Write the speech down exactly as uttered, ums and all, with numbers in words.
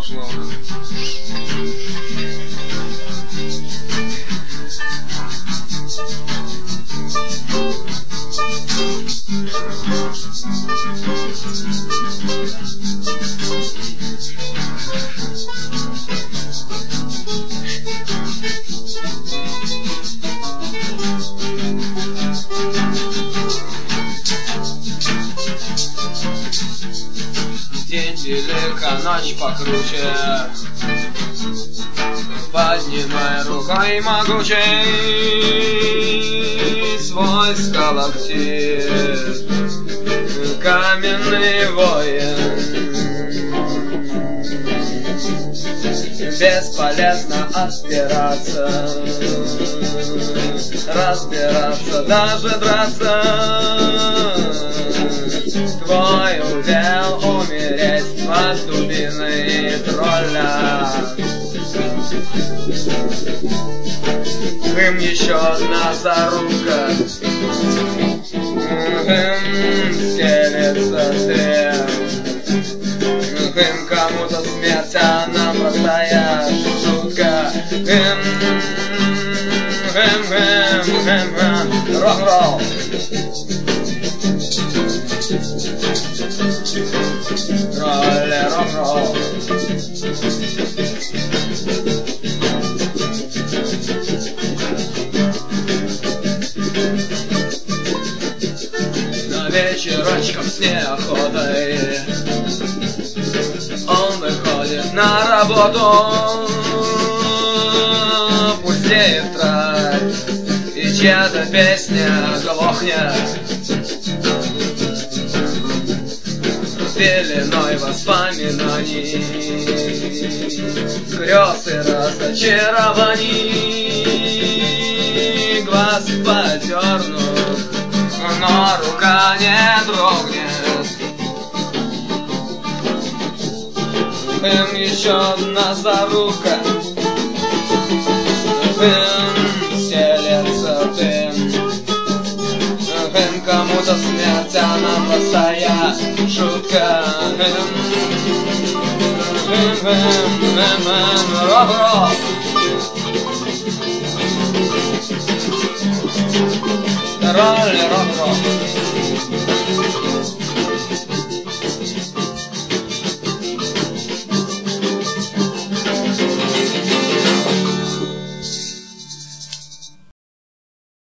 пошло. День велика, ночь покруче. Поднимай рукой могучей свой сколоктит, каменный воин. Бесполезно отпираться, разбираться, даже драться. Твой удел умереть под дубиной тролля. Хым, еще одна зарука. Хым, стелется ты. Хым, кому-то смерть, а нам простая шутка. Хым, хым, хым, хым, хым, рок-ролл. Ролли, рок-ролл. На вечерочком с неохотой он выходит на работу. Пустеет трать, и чья-то песня глохнет пеленой воспоминаний, грез и разочарований. Глаз подернут, но рука не дрогнет. Хым, еще одна зарука. Хым, стелется дым. Хым, кому-то смерть, а нам простая шутка. Хым, хым, хым, хым, хым, рок-рок. Ролли, рок-рок.